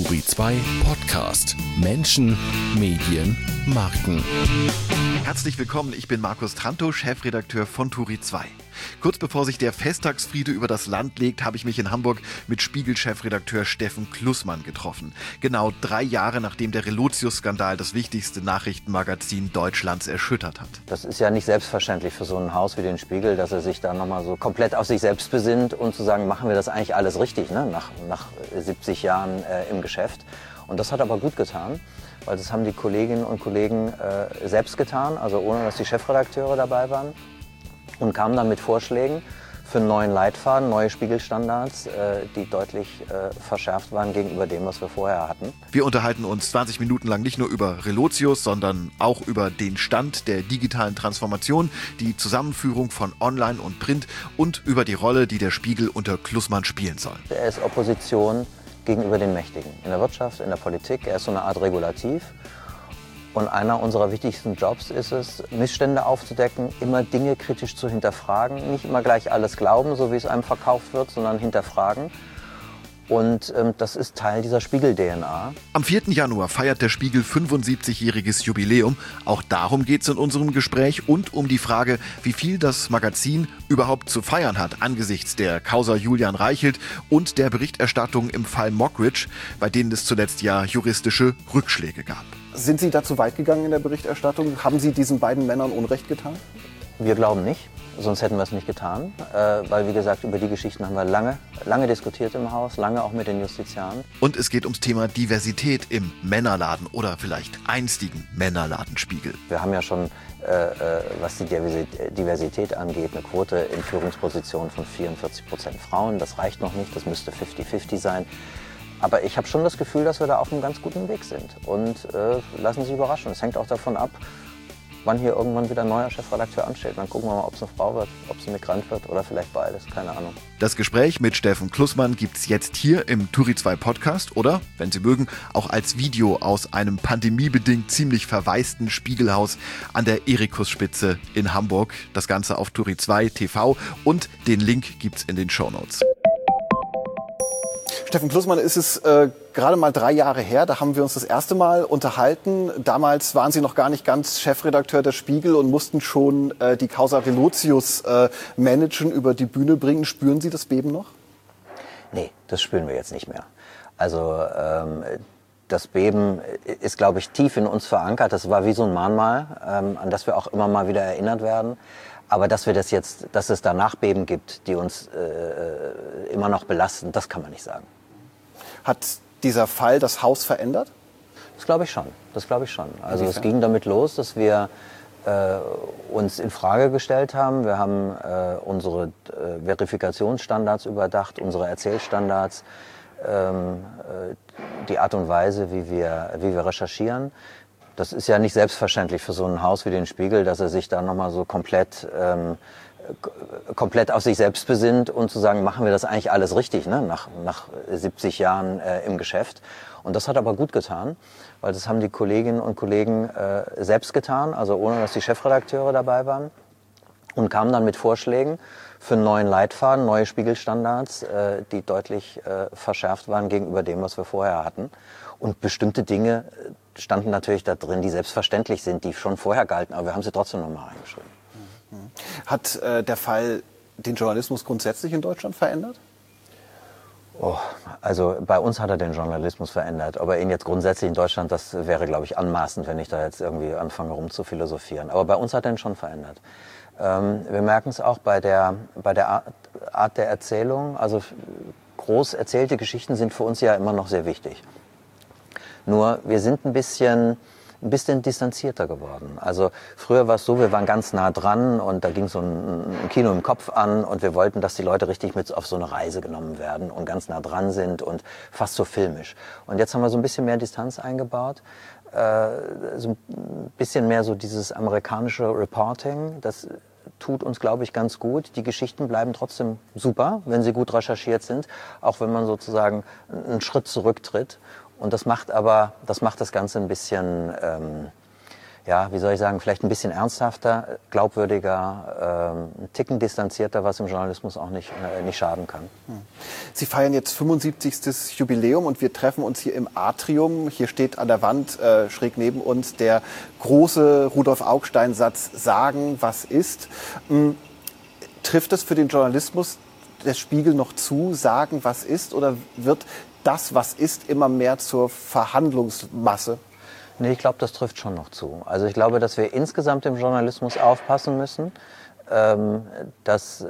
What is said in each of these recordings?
Turi 2 Podcast. Menschen, Medien, Marken. Herzlich willkommen, ich bin Markus Trantow, Chefredakteur von Turi 2. Kurz bevor sich der Festtagsfriede über das Land legt, habe ich mich in Hamburg mit Spiegel-Chefredakteur Steffen Klussmann getroffen. Genau 3 Jahre nachdem der Relotius-Skandal das wichtigste Nachrichtenmagazin Deutschlands erschüttert hat. Das ist ja nicht selbstverständlich für so ein Haus wie den Spiegel, dass er sich da nochmal so komplett auf sich selbst besinnt und zu sagen, machen wir das eigentlich alles richtig, ne? nach 70 Jahren im Geschäft. Und das hat aber gut getan, weil das haben die Kolleginnen und Kollegen selbst getan, also ohne dass die Chefredakteure dabei waren. Und kamen dann mit Vorschlägen für einen neuen Leitfaden, neue Spiegelstandards, die deutlich verschärft waren gegenüber dem, was wir vorher hatten. Wir unterhalten uns 20 Minuten lang nicht nur über Relotius, sondern auch über den Stand der digitalen Transformation, die Zusammenführung von Online und Print und über die Rolle, die der Spiegel unter Klussmann spielen soll. Er ist Opposition gegenüber den Mächtigen, in der Wirtschaft, in der Politik. Er ist so eine Art Regulativ. Und einer unserer wichtigsten Jobs ist es, Missstände aufzudecken, immer Dinge kritisch zu hinterfragen, nicht immer gleich alles glauben, so wie es einem verkauft wird, sondern hinterfragen. Und das ist Teil dieser Spiegel-DNA. Am 4. Januar feiert der Spiegel 75-jähriges Jubiläum. Auch darum geht es in unserem Gespräch und um die Frage, wie viel das Magazin überhaupt zu feiern hat angesichts der Causa Julian Reichelt und der Berichterstattung im Fall Mockridge, bei denen es zuletzt ja juristische Rückschläge gab. Sind Sie da zu weit gegangen in der Berichterstattung? Haben Sie diesen beiden Männern Unrecht getan? Wir glauben nicht, sonst hätten wir es nicht getan, weil wie gesagt, über die Geschichten haben wir lange diskutiert im Haus, lange auch mit den Justiziaren. Und es geht ums Thema Diversität im Männerladen oder vielleicht einstigen Männerladenspiegel. Wir haben ja schon, was die Diversität angeht, eine Quote in Führungspositionen von 44% Frauen. Das reicht noch nicht, das müsste 50-50 sein. Aber ich habe schon das Gefühl, dass wir da auf einem ganz guten Weg sind. Und lassen Sie sich überraschen. Es hängt auch davon ab, wann hier irgendwann wieder ein neuer Chefredakteur ansteht. Dann gucken wir mal, ob es eine Frau wird, ob es ein Migrant wird oder vielleicht beides. Keine Ahnung. Das Gespräch mit Steffen Klussmann gibt's jetzt hier im Turi 2 Podcast oder, wenn Sie mögen, auch als Video aus einem pandemiebedingt ziemlich verwaisten Spiegelhaus an der Erikusspitze in Hamburg. Das Ganze auf Turi 2 TV und den Link gibt's in den Shownotes. Steffen Klussmann, ist es gerade mal 3 Jahre her, da haben wir uns das erste Mal unterhalten. Damals waren Sie noch gar nicht ganz Chefredakteur der Spiegel und mussten schon die Causa Relotius managen, über die Bühne bringen. Spüren Sie das Beben noch? Nee, das spüren wir jetzt nicht mehr. Also das Beben ist, glaube ich, tief in uns verankert. Das war wie so ein Mahnmal, an das wir auch immer mal wieder erinnert werden. Aber dass es da Nachbeben gibt, die uns immer noch belasten, das kann man nicht sagen. Hat dieser Fall das Haus verändert? Das glaube ich schon. Also es ging damit los, dass wir uns in Frage gestellt haben. Wir haben unsere Verifikationsstandards überdacht, unsere Erzählstandards, die Art und Weise, wie wir recherchieren. Das ist ja nicht selbstverständlich für so ein Haus wie den Spiegel, dass er sich da nochmal so komplett auf sich selbst besinnt und zu sagen, machen wir das eigentlich alles richtig, ne? nach 70 Jahren im Geschäft. Und das hat aber gut getan, weil das haben die Kolleginnen und Kollegen selbst getan, also ohne dass die Chefredakteure dabei waren, und kamen dann mit Vorschlägen für einen neuen Leitfaden, neue Spiegelstandards, die deutlich verschärft waren gegenüber dem, was wir vorher hatten. Und bestimmte Dinge standen natürlich da drin, die selbstverständlich sind, die schon vorher galten, aber wir haben sie trotzdem nochmal reingeschrieben. Hat der Fall den Journalismus grundsätzlich in Deutschland verändert? Also bei uns hat er den Journalismus verändert. Ob er ihn jetzt grundsätzlich in Deutschland, das wäre, glaube ich, anmaßend, wenn ich da jetzt irgendwie anfange rumzuphilosophieren. Aber bei uns hat er ihn schon verändert. Wir merken es auch bei der Art der Erzählung. Also groß erzählte Geschichten sind für uns ja immer noch sehr wichtig. Nur wir sind ein bisschen distanzierter geworden. Also früher war es so, wir waren ganz nah dran und da ging so ein Kino im Kopf an und wir wollten, dass die Leute richtig mit auf so eine Reise genommen werden und ganz nah dran sind und fast so filmisch. Und jetzt haben wir so ein bisschen mehr Distanz eingebaut, so ein bisschen mehr so dieses amerikanische Reporting. Das tut uns, glaube ich, ganz gut. Die Geschichten bleiben trotzdem super, wenn sie gut recherchiert sind, auch wenn man sozusagen einen Schritt zurücktritt. Und das macht das Ganze ein bisschen ja, wie soll ich sagen, vielleicht ein bisschen ernsthafter, glaubwürdiger, ein Ticken distanzierter, was im Journalismus auch nicht schaden kann. Sie feiern jetzt 75. Jubiläum und wir treffen uns hier im Atrium. Hier steht an der Wand schräg neben uns der große Rudolf Augstein-Satz, sagen, was ist. Trifft es für den Journalismus des Spiegel noch zu, sagen, was ist, oder wird das, was ist, immer mehr zur Verhandlungsmasse? Nee, ich glaube, das trifft schon noch zu. Also ich glaube, dass wir insgesamt im Journalismus aufpassen müssen, dass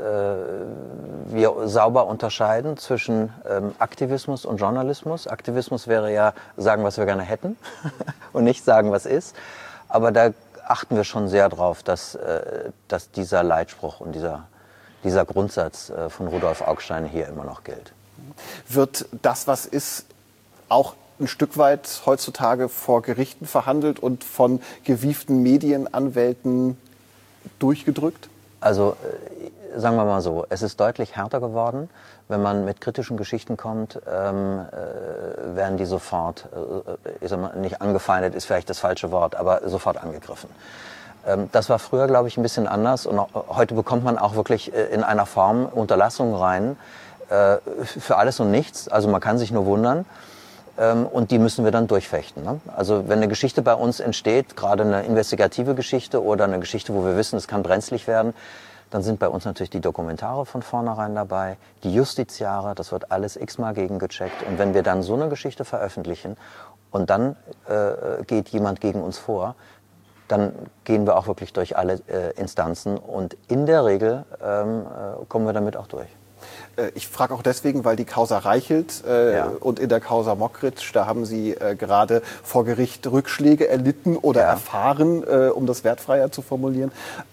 wir sauber unterscheiden zwischen Aktivismus und Journalismus. Aktivismus wäre ja sagen, was wir gerne hätten und nicht sagen, was ist. Aber da achten wir schon sehr drauf, dass dieser Leitspruch und dieser Grundsatz von Rudolf Augstein hier immer noch gilt. Wird das, was ist, auch ein Stück weit heutzutage vor Gerichten verhandelt und von gewieften Medienanwälten durchgedrückt? Also sagen wir mal so, es ist deutlich härter geworden. Wenn man mit kritischen Geschichten kommt, werden die sofort, ich sag mal, nicht angefeindet, ist vielleicht das falsche Wort, aber sofort angegriffen. Das war früher, glaube ich, ein bisschen anders und heute bekommt man auch wirklich in einer Form Unterlassungen rein für alles und nichts. Also man kann sich nur wundern. Und die müssen wir dann durchfechten. Ne? Also wenn eine Geschichte bei uns entsteht, gerade eine investigative Geschichte oder eine Geschichte, wo wir wissen, es kann brenzlig werden, dann sind bei uns natürlich die Dokumentare von vornherein dabei, die Justiziare, das wird alles x-mal gegengecheckt. Und wenn wir dann so eine Geschichte veröffentlichen und dann geht jemand gegen uns vor, dann gehen wir auch wirklich durch alle Instanzen und in der Regel kommen wir damit auch durch. Ich frage auch deswegen, weil die Causa Reichelt und in der Causa Mockridge, da haben Sie gerade vor Gericht Rückschläge erlitten oder erfahren, um das wertfreier zu formulieren.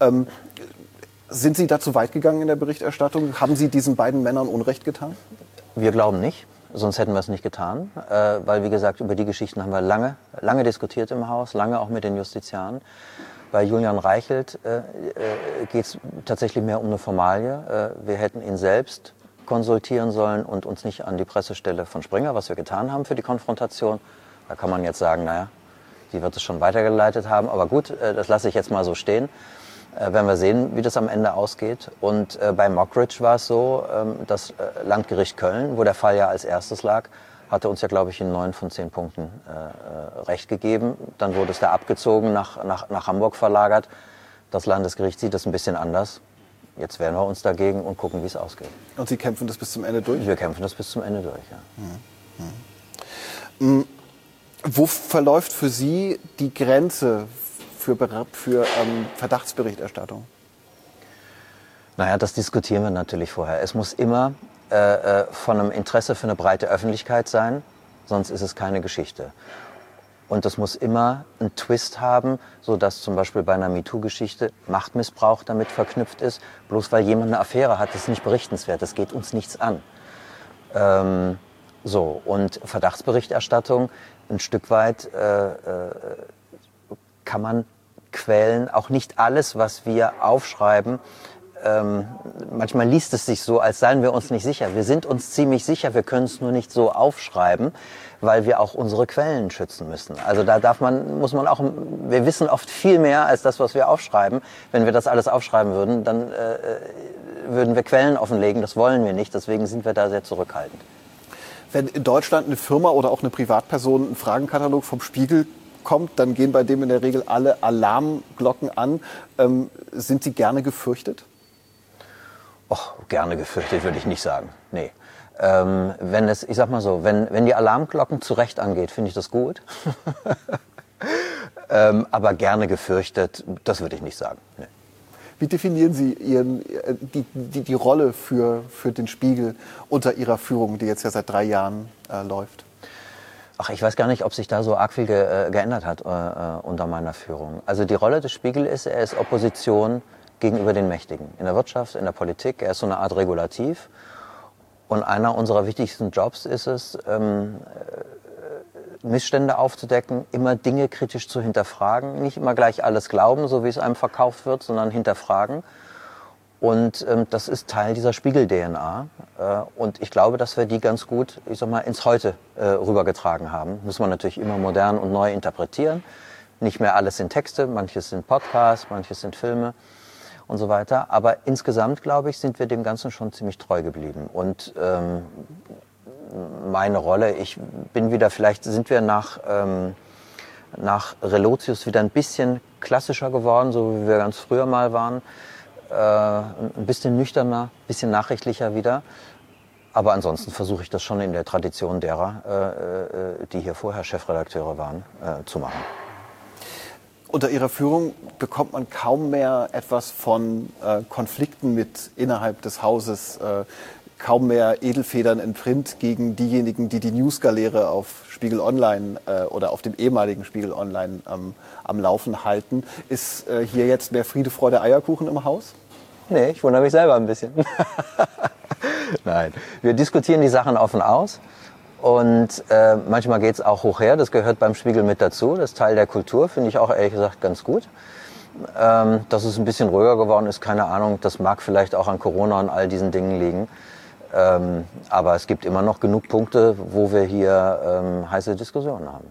Sind Sie da zu weit gegangen in der Berichterstattung? Haben Sie diesen beiden Männern Unrecht getan? Wir glauben nicht, sonst hätten wir es nicht getan. Weil, wie gesagt, über die Geschichten haben wir lange diskutiert im Haus, lange auch mit den Justiziaren. Bei Julian Reichelt geht es tatsächlich mehr um eine Formalie. Wir hätten ihn selbst konsultieren sollen und uns nicht an die Pressestelle von Springer, was wir getan haben für die Konfrontation. Da kann man jetzt sagen, naja, die wird es schon weitergeleitet haben. Aber gut, das lasse ich jetzt mal so stehen. Werden wir sehen, wie das am Ende ausgeht. Und bei Mockridge war es so, das Landgericht Köln, wo der Fall ja als erstes lag, hatte uns ja, glaube ich, in 9 von 10 Punkten Recht gegeben. Dann wurde es da abgezogen, nach Hamburg verlagert. Das Landesgericht sieht das ein bisschen anders. Jetzt wehren wir uns dagegen und gucken, wie es ausgeht. Und Sie kämpfen das bis zum Ende durch? Wir kämpfen das bis zum Ende durch, ja. Wo verläuft für Sie die Grenze für Verdachtsberichterstattung? Naja, das diskutieren wir natürlich vorher. Es muss immer von einem Interesse für eine breite Öffentlichkeit sein, sonst ist es keine Geschichte. Und das muss immer einen Twist haben, sodass zum Beispiel bei einer MeToo-Geschichte Machtmissbrauch damit verknüpft ist. Bloß weil jemand eine Affäre hat, ist nicht berichtenswert, das geht uns nichts an. Und Verdachtsberichterstattung, ein Stück weit kann man quälen. Auch nicht alles, was wir aufschreiben, manchmal liest es sich so, als seien wir uns nicht sicher. Wir sind uns ziemlich sicher, wir können es nur nicht so aufschreiben, weil wir auch unsere Quellen schützen müssen. Also da wir wissen oft viel mehr als das, was wir aufschreiben. Wenn wir das alles aufschreiben würden, dann würden wir Quellen offenlegen. Das wollen wir nicht, deswegen sind wir da sehr zurückhaltend. Wenn in Deutschland eine Firma oder auch eine Privatperson einen Fragenkatalog vom Spiegel kommt, dann gehen bei dem in der Regel alle Alarmglocken an. Sind Sie gerne gefürchtet? Gerne gefürchtet würde ich nicht sagen. Nee. Wenn die Alarmglocken zu Recht angeht, finde ich das gut. Aber gerne gefürchtet, das würde ich nicht sagen. Nee. Wie definieren Sie die Rolle für den Spiegel unter Ihrer Führung, die jetzt ja seit 3 Jahren läuft? Ich weiß gar nicht, ob sich da so arg viel geändert hat unter meiner Führung. Also die Rolle des Spiegel ist, er ist Opposition gegenüber den Mächtigen. In der Wirtschaft, in der Politik, er ist so eine Art Regulativ. Und einer unserer wichtigsten Jobs ist es, Missstände aufzudecken, immer Dinge kritisch zu hinterfragen, nicht immer gleich alles glauben, so wie es einem verkauft wird, sondern hinterfragen. Und das ist Teil dieser Spiegel-DNA. Und ich glaube, dass wir die ganz gut, ins Heute rübergetragen haben. Muss man natürlich immer modern und neu interpretieren. Nicht mehr alles sind Texte, manches sind Podcasts, manches sind Filme und so weiter. Aber insgesamt, glaube ich, sind wir dem Ganzen schon ziemlich treu geblieben. Und meine Rolle, ich bin wieder, vielleicht sind wir nach Relotius wieder ein bisschen klassischer geworden, so wie wir ganz früher mal waren. Ein bisschen nüchterner, ein bisschen nachrichtlicher wieder. Aber ansonsten versuche ich das schon in der Tradition derer, die hier vorher Chefredakteure waren, zu machen. Unter Ihrer Führung bekommt man kaum mehr etwas von Konflikten mit innerhalb des Hauses, kaum mehr Edelfedern in Print gegen diejenigen, die die Newsgaleere auf Spiegel Online oder auf dem ehemaligen Spiegel Online am Laufen halten. Ist hier jetzt mehr Friede, Freude, Eierkuchen im Haus? Nee, ich wundere mich selber ein bisschen. Nein, wir diskutieren die Sachen offen aus und manchmal geht es auch hoch her. Das gehört beim Spiegel mit dazu. Das ist Teil der Kultur, finde ich auch ehrlich gesagt ganz gut. Dass es ein bisschen ruhiger geworden ist, keine Ahnung. Das mag vielleicht auch an Corona und all diesen Dingen liegen. Aber es gibt immer noch genug Punkte, wo wir hier heiße Diskussionen haben.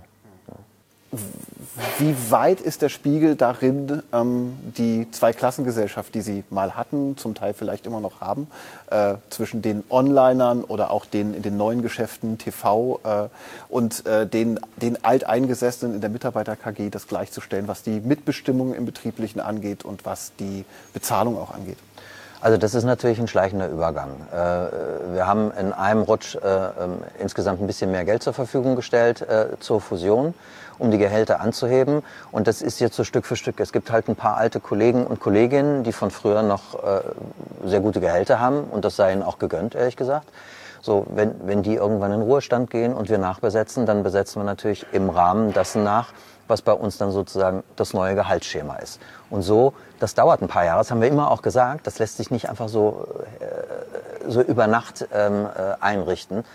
Wie weit ist der Spiegel darin, die Zweiklassengesellschaft, die Sie mal hatten, zum Teil vielleicht immer noch haben, zwischen den Onlinern oder auch den in den neuen Geschäften TV und den Alteingesessenen in der Mitarbeiter-KG, das gleichzustellen, was die Mitbestimmung im Betrieblichen angeht und was die Bezahlung auch angeht? Also das ist natürlich ein schleichender Übergang. Wir haben in einem Rutsch insgesamt ein bisschen mehr Geld zur Verfügung gestellt zur Fusion, um die Gehälter anzuheben. Und das ist jetzt so Stück für Stück. Es gibt halt ein paar alte Kollegen und Kolleginnen, die von früher noch sehr gute Gehälter haben. Und das sei ihnen auch gegönnt, ehrlich gesagt. So, wenn die irgendwann in Ruhestand gehen und wir nachbesetzen, dann besetzen wir natürlich im Rahmen dessen nach, was bei uns dann sozusagen das neue Gehaltsschema ist. Und so, das dauert ein paar Jahre, das haben wir immer auch gesagt, das lässt sich nicht einfach so über Nacht einrichten.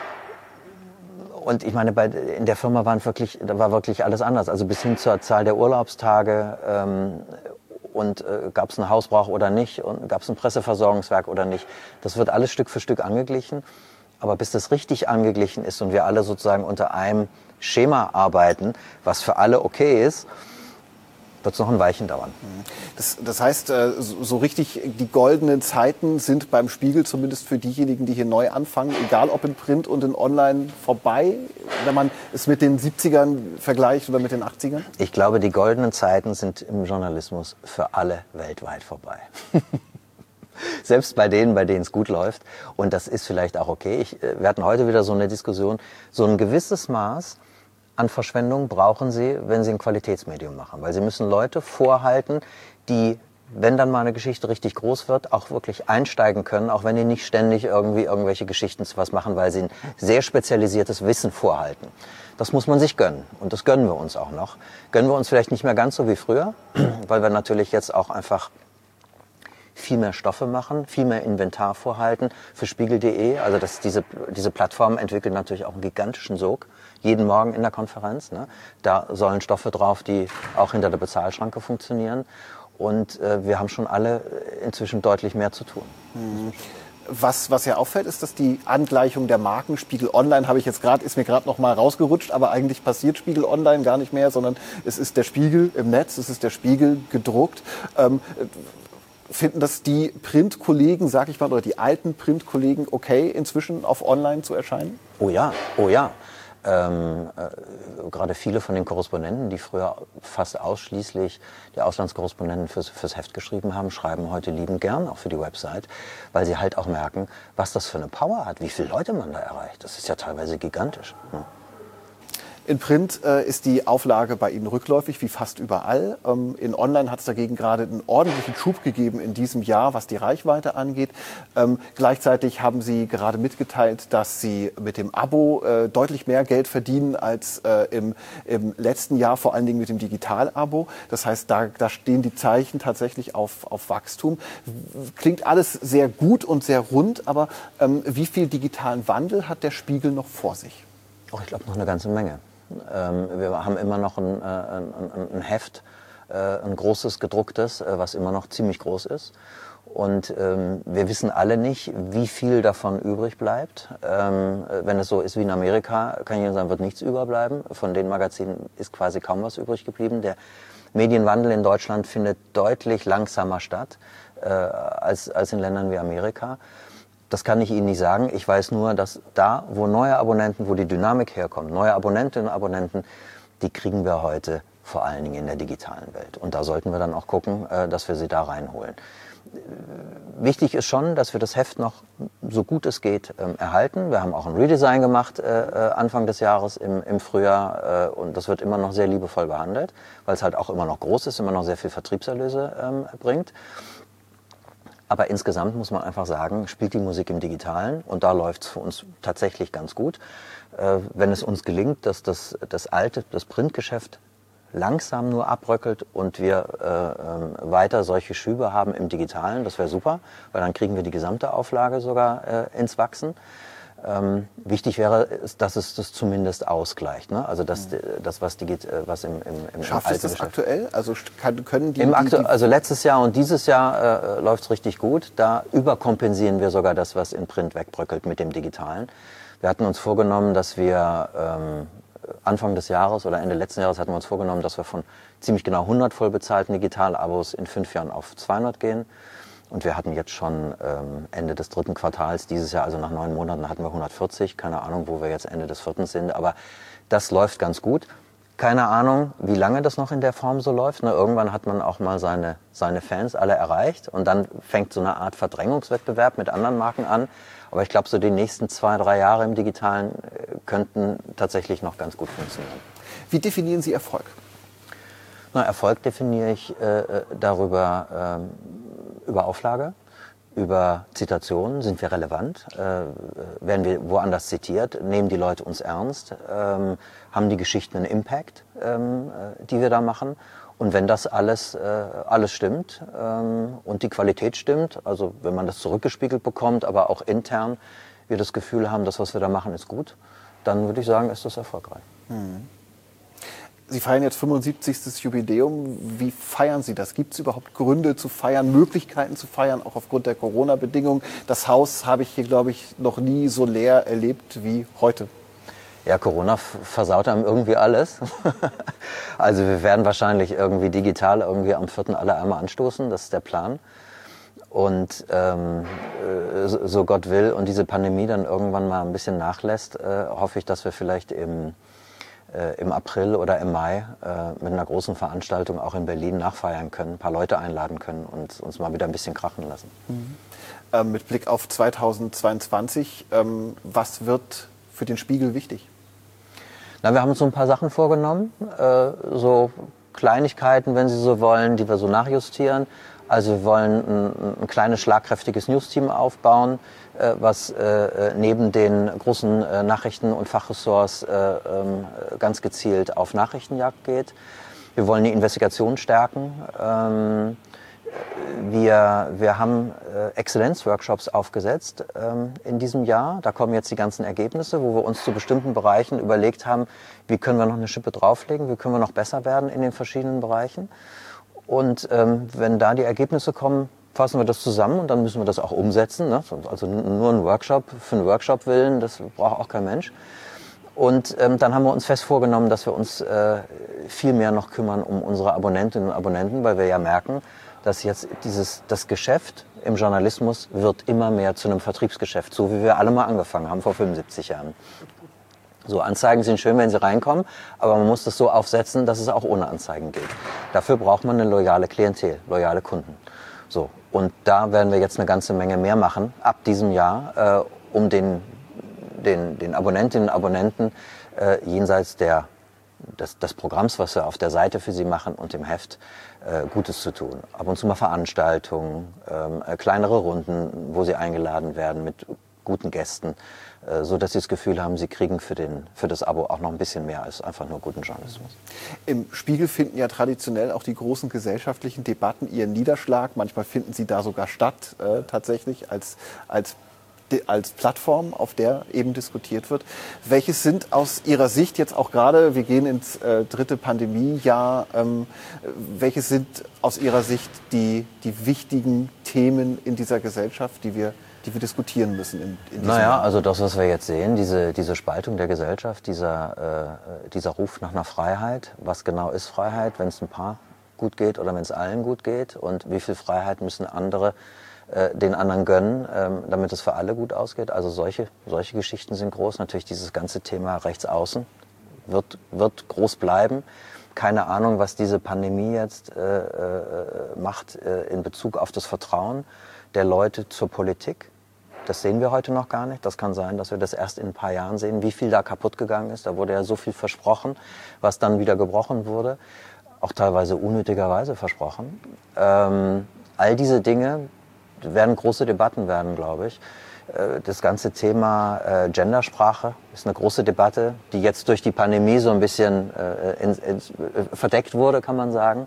Und ich meine, in der Firma war wirklich alles anders. Also bis hin zur Zahl der Urlaubstage und gab es einen Hausbrauch oder nicht und gab es ein Presseversorgungswerk oder nicht. Das wird alles Stück für Stück angeglichen. Aber bis das richtig angeglichen ist und wir alle sozusagen unter einem Schema arbeiten, was für alle okay ist, wird es noch ein Weilchen dauern. Das heißt, so richtig die goldenen Zeiten sind beim Spiegel, zumindest für diejenigen, die hier neu anfangen, egal ob in Print und in Online, vorbei, wenn man es mit den 70ern vergleicht oder mit den 80ern? Ich glaube, die goldenen Zeiten sind im Journalismus für alle weltweit vorbei. Selbst bei denen es gut läuft. Und das ist vielleicht auch okay. Wir hatten heute wieder so eine Diskussion. So ein gewisses Maß an Verschwendung brauchen Sie, wenn Sie ein Qualitätsmedium machen. Weil Sie müssen Leute vorhalten, die, wenn dann mal eine Geschichte richtig groß wird, auch wirklich einsteigen können, auch wenn die nicht ständig irgendwelche Geschichten zu was machen, weil sie ein sehr spezialisiertes Wissen vorhalten. Das muss man sich gönnen. Und das gönnen wir uns auch noch. Gönnen wir uns vielleicht nicht mehr ganz so wie früher, weil wir natürlich jetzt auch einfach viel mehr Stoffe machen, viel mehr Inventar vorhalten für Spiegel.de. Also diese Plattform entwickelt natürlich auch einen gigantischen Sog. Jeden Morgen in der Konferenz. Ne? Da sollen Stoffe drauf, die auch hinter der Bezahlschranke funktionieren. Und wir haben schon alle inzwischen deutlich mehr zu tun. Was ja auffällt, ist, dass die Angleichung der Marken Spiegel Online ist mir gerade noch mal rausgerutscht, aber eigentlich passiert Spiegel Online gar nicht mehr, sondern es ist der Spiegel im Netz, es ist der Spiegel gedruckt. Finden das die Printkollegen, sag ich mal, oder die alten Printkollegen okay, inzwischen auf Online zu erscheinen? Oh ja, oh ja. Gerade viele von den Korrespondenten, die früher fast ausschließlich die Auslandskorrespondenten fürs Heft geschrieben haben, schreiben heute liebend gern auch für die Website, weil sie halt auch merken, was das für eine Power hat, wie viele Leute man da erreicht. Das ist ja teilweise gigantisch. Ne? In Print ist die Auflage bei Ihnen rückläufig, wie fast überall. In Online hat es dagegen gerade einen ordentlichen Schub gegeben in diesem Jahr, was die Reichweite angeht. Gleichzeitig haben Sie gerade mitgeteilt, dass Sie mit dem Abo deutlich mehr Geld verdienen als im letzten Jahr, vor allen Dingen mit dem Digital-Abo. Das heißt, da stehen die Zeichen tatsächlich auf Wachstum. Klingt alles sehr gut und sehr rund, aber wie viel digitalen Wandel hat der Spiegel noch vor sich? Oh, ich glaube, noch eine ganze Menge. Wir haben immer noch ein Heft, ein großes gedrucktes, was immer noch ziemlich groß ist. Und wir wissen alle nicht, wie viel davon übrig bleibt. Wenn es so ist wie in Amerika, kann ich Ihnen sagen, wird nichts überbleiben. Von den Magazinen ist quasi kaum was übrig geblieben. Der Medienwandel in Deutschland findet deutlich langsamer statt als in Ländern wie Amerika. Das kann ich Ihnen nicht sagen. Ich weiß nur, dass da, wo neue Abonnenten, wo die Dynamik herkommt, neue Abonnentinnen und Abonnenten, die kriegen wir heute vor allen Dingen in der digitalen Welt. Und da sollten wir dann auch gucken, dass wir sie da reinholen. Wichtig ist schon, dass wir das Heft noch so gut es geht erhalten. Wir haben auch ein Redesign gemacht Anfang des Jahres im Frühjahr und das wird immer noch sehr liebevoll behandelt, weil es halt auch immer noch groß ist, immer noch sehr viel Vertriebserlöse bringt. Aber insgesamt muss man einfach sagen, spielt die Musik im Digitalen und da läuft es für uns tatsächlich ganz gut. Wenn es uns gelingt, dass das Printgeschäft langsam nur abbröckelt und wir weiter solche Schübe haben im Digitalen, das wäre super, weil dann kriegen wir die gesamte Auflage sogar ins Wachsen. Wichtig wäre, dass es das zumindest ausgleicht, ne? Also was im Schafft es das aktuell? Also können also letztes Jahr und dieses Jahr läuft es richtig gut. Da überkompensieren wir sogar das, was in Print wegbröckelt mit dem Digitalen. Wir hatten uns vorgenommen, dass wir Anfang des Jahres oder Ende letzten Jahres hatten wir uns vorgenommen, dass wir von ziemlich genau 100 voll bezahlten Digital-Abos in 5 Jahren auf 200 gehen. Und wir hatten jetzt schon Ende des 3. Quartals dieses Jahr, also nach 9 Monaten, hatten wir 140. Keine Ahnung, wo wir jetzt Ende des 4. sind. Aber das läuft ganz gut. Keine Ahnung, wie lange das noch in der Form so läuft. Ne, irgendwann hat man auch mal seine Fans alle erreicht. Und dann fängt so eine Art Verdrängungswettbewerb mit anderen Marken an. Aber ich glaube, so die nächsten 2, 3 Jahre im Digitalen könnten tatsächlich noch ganz gut funktionieren. Wie definieren Sie Erfolg? Na, Erfolg definiere ich über Auflage, über Zitationen. Sind wir relevant? Werden wir woanders zitiert? Nehmen die Leute uns ernst? Haben die Geschichten einen Impact, die wir da machen? Und wenn das alles stimmt und die Qualität stimmt, also wenn man das zurückgespiegelt bekommt, aber auch intern wir das Gefühl haben, das, was wir da machen, ist gut, dann würde ich sagen, ist das erfolgreich. Sie feiern jetzt 75. Jubiläum. Wie feiern Sie das? Gibt es überhaupt Gründe zu feiern, Möglichkeiten zu feiern, auch aufgrund der Corona-Bedingungen? Das Haus habe ich hier, glaube ich, noch nie so leer erlebt wie heute. Ja, Corona versaut einem irgendwie alles. Also wir werden wahrscheinlich irgendwie digital irgendwie am 4. alle einmal anstoßen, das ist der Plan. Und so Gott will und diese Pandemie dann irgendwann mal ein bisschen nachlässt, hoffe ich, dass wir vielleicht im April oder im Mai mit einer großen Veranstaltung auch in Berlin nachfeiern können, ein paar Leute einladen können und uns mal wieder ein bisschen krachen lassen. Mit Blick auf 2022, was wird für den Spiegel wichtig? Na, wir haben uns so ein paar Sachen vorgenommen, so Kleinigkeiten, wenn Sie so wollen, die wir so nachjustieren. Also wir wollen ein kleines, schlagkräftiges News-Team aufbauen, was neben den großen Nachrichten- und Fachressorts ganz gezielt auf Nachrichtenjagd geht. Wir wollen die Investigation stärken. Wir haben Exzellenzworkshops aufgesetzt in diesem Jahr. Da kommen jetzt die ganzen Ergebnisse, wo wir uns zu bestimmten Bereichen überlegt haben, wie können wir noch eine Schippe drauflegen, wie können wir noch besser werden in den verschiedenen Bereichen. Und wenn da die Ergebnisse kommen, fassen wir das zusammen und dann müssen wir das auch umsetzen. Ne? Also nur ein Workshop für einen Workshop willen, das braucht auch kein Mensch. Und dann haben wir uns fest vorgenommen, dass wir uns viel mehr noch kümmern um unsere Abonnentinnen und Abonnenten, weil wir ja merken, dass jetzt das Geschäft im Journalismus wird immer mehr zu einem Vertriebsgeschäft, so wie wir alle mal angefangen haben vor 75 Jahren. So, Anzeigen sind schön, wenn sie reinkommen, aber man muss das so aufsetzen, dass es auch ohne Anzeigen geht. Dafür braucht man eine loyale Klientel, loyale Kunden. So, und da werden wir jetzt eine ganze Menge mehr machen ab diesem Jahr, um den Abonnentinnen und Abonnenten jenseits des Programms, was wir auf der Seite für sie machen und im Heft, Gutes zu tun. Ab und zu mal Veranstaltungen, kleinere Runden, wo sie eingeladen werden mit guten Gästen, so dass sie das Gefühl haben, sie kriegen für das Abo auch noch ein bisschen mehr als einfach nur guten Journalismus. Im Spiegel finden ja traditionell auch die großen gesellschaftlichen Debatten ihren Niederschlag. Manchmal finden sie da sogar statt, tatsächlich als als Plattform, auf der eben diskutiert wird. Welche sind aus Ihrer Sicht jetzt auch gerade, wir gehen ins dritte Pandemiejahr, welche sind aus Ihrer Sicht die wichtigen Themen in dieser Gesellschaft, die wir diskutieren müssen in diesem Jahr? Also das, was wir jetzt sehen, diese Spaltung der Gesellschaft, dieser Ruf nach einer Freiheit. Was genau ist Freiheit, wenn es ein paar gut geht oder wenn es allen gut geht? Und wie viel Freiheit müssen andere den anderen gönnen, damit es für alle gut ausgeht? Also solche Geschichten sind groß. Natürlich dieses ganze Thema Rechtsaußen wird groß bleiben. Keine Ahnung, was diese Pandemie jetzt macht in Bezug auf das Vertrauen der Leute zur Politik. Das sehen wir heute noch gar nicht. Das kann sein, dass wir das erst in ein paar Jahren sehen, wie viel da kaputt gegangen ist. Da wurde ja so viel versprochen, was dann wieder gebrochen wurde. Auch teilweise unnötigerweise versprochen. All diese Dinge werden große Debatten werden, glaube ich. Das ganze Thema Gendersprache ist eine große Debatte, die jetzt durch die Pandemie so ein bisschen verdeckt wurde, kann man sagen.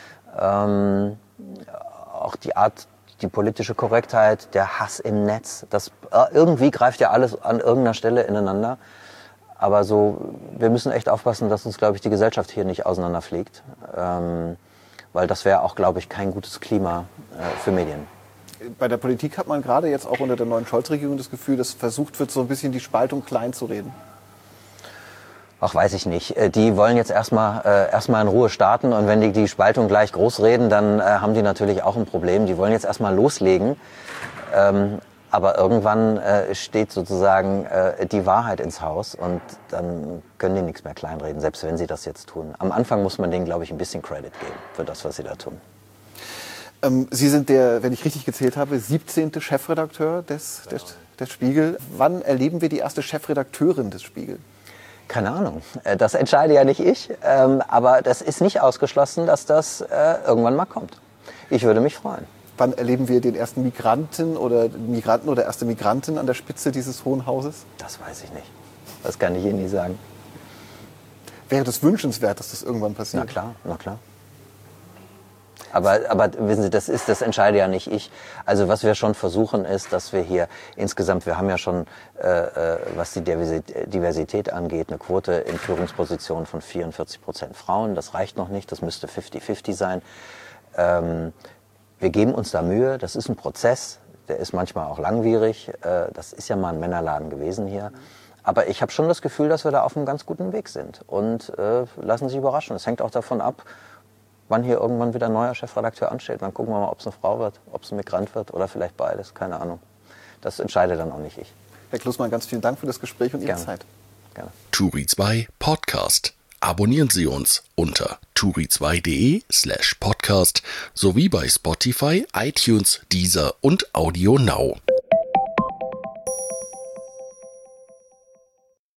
Auch die politische Korrektheit, der Hass im Netz, das irgendwie greift ja alles an irgendeiner Stelle ineinander. Aber wir müssen echt aufpassen, dass uns, glaube ich, die Gesellschaft hier nicht auseinanderfliegt. Weil das wäre auch, glaube ich, kein gutes Klima für Medien. Bei der Politik hat man gerade jetzt auch unter der neuen Scholz-Regierung das Gefühl, dass versucht wird, so ein bisschen die Spaltung klein zu reden. Ach, weiß ich nicht. Die wollen jetzt erstmal in Ruhe starten, und wenn die Spaltung gleich groß reden, dann haben die natürlich auch ein Problem. Die wollen jetzt erstmal loslegen, aber irgendwann steht sozusagen die Wahrheit ins Haus, und dann können die nichts mehr kleinreden, selbst wenn sie das jetzt tun. Am Anfang muss man denen, glaube ich, ein bisschen Credit geben für das, was sie da tun. Sie sind der, wenn ich richtig gezählt habe, 17. Chefredakteur des Spiegel. Wann erleben wir die erste Chefredakteurin des Spiegel? Keine Ahnung. Das entscheide ja nicht ich. Aber das ist nicht ausgeschlossen, dass das irgendwann mal kommt. Ich würde mich freuen. Wann erleben wir den ersten Migranten oder erste Migrantin an der Spitze dieses Hohen Hauses? Das weiß ich nicht. Das kann ich Ihnen nicht sagen. Wäre das wünschenswert, dass das irgendwann passiert? Na klar. Aber wissen Sie, das entscheide ja nicht ich. Also was wir schon versuchen ist, dass wir hier insgesamt, wir haben ja schon, was die Diversität angeht, eine Quote in Führungspositionen von 44% Frauen. Das reicht noch nicht, das müsste 50-50 sein. Wir geben uns da Mühe, das ist ein Prozess, der ist manchmal auch langwierig. Das ist ja mal ein Männerladen gewesen hier. Aber ich habe schon das Gefühl, dass wir da auf einem ganz guten Weg sind. Und lassen Sie sich überraschen. Es hängt auch davon ab, wann hier irgendwann wieder ein neuer Chefredakteur ansteht. Dann gucken wir mal, ob es eine Frau wird, ob es ein Migrant wird oder vielleicht beides. Keine Ahnung. Das entscheide dann auch nicht ich. Herr Klussmann, ganz vielen Dank für das Gespräch und Ihre Zeit. Gerne. Turi 2 Podcast. Abonnieren Sie uns unter turi2.de/podcast sowie bei Spotify, iTunes, Deezer und Audio Now.